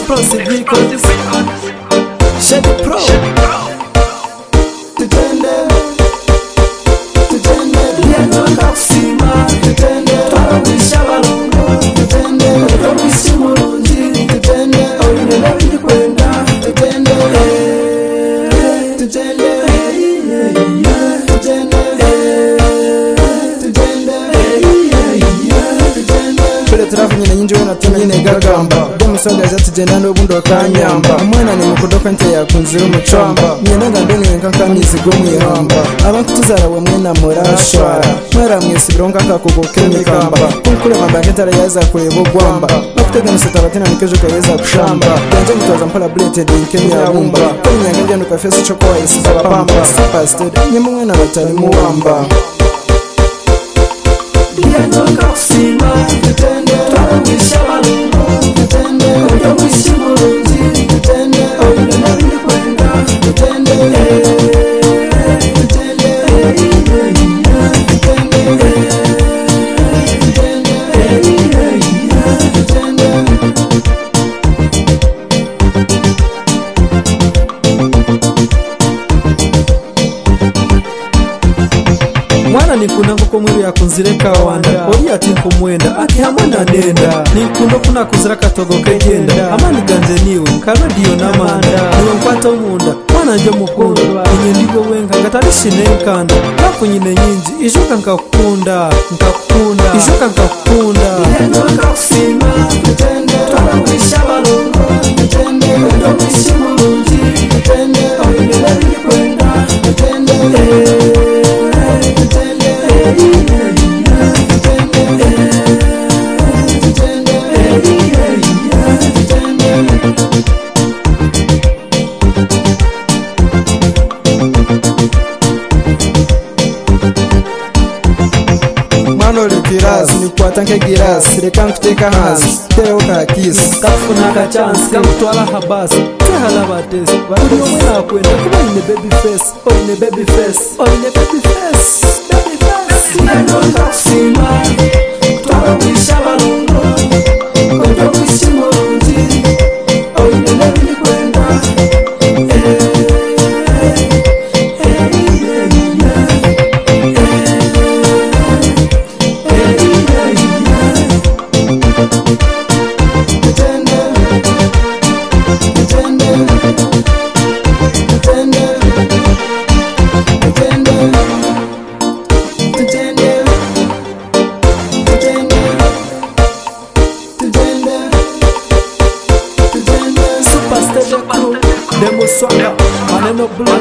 Explosive Records, Shady Pro. Tutende, tutende, lianyoka kusima. Tutende, twawisha balungo. Tutende, twawisha mulungi. Tutende, oyinela bindi kwenda. Tutende, tutende, tutende, turafunyine nyinji wena tunyine gagamba Demusoga zatugenda n'obundi okanyamba Omwana ni mukudoka nte yakunzira umucamba Nyina nga ndoni nkankanizi g'omwihamba Abantu tuzara we mwena murashwara Mwera mwesibiro nk'akakugo k'emikamba Kunkurema mbange ntara yaza kureba ogwamba Bakutega museta batina nikejuka yeza kushamba Yanje mutwaza mpala bladed nk'emyabumba Kali nyanga njano kafesi choko wayisiza pamba Supersted nyemu mwena batali muwamba Lianyoka kusima. Tutende, twawisha balungo. Tutende, twawisha mulungi. Tutende, oyinela bindi kwenda. Tutende, tutende, tutende, Mwana nikuna ngoko mwiru yakunzire kawanda Oli ati nkumwenda ati hamwe na nenda Nikundo kuna kuzira katogo kegenda Amani ganje niwe karadiyo n'amanda Niwe nkwata omunda mwana njo mukunda Inye ndigo wenga ngatarishine nkanda Nafu nyine nyinji ishoka nkakukunda Ishoka nkakukunda Lianyoka kusima. Tutende, twawisha balungo. Tutende, twawisha mulungi. Tutende, oyinela bindi kwenda. Tutende, Mano le kiras, nikwata nke giras. Reka nkuteka hansi, tereho ka kiss. Kakufuna ka chance, kakutwala habasi. Tehala batesi, buri omwe nakwenda kuba ine baby face. Oyine baby face, oyine baby face, baby face. Lianyoka kusima. Twawisha balungo. Twawisha mulungi. Oyinela bindi kwenda. Superstar crew, Demusoga, maneno blue.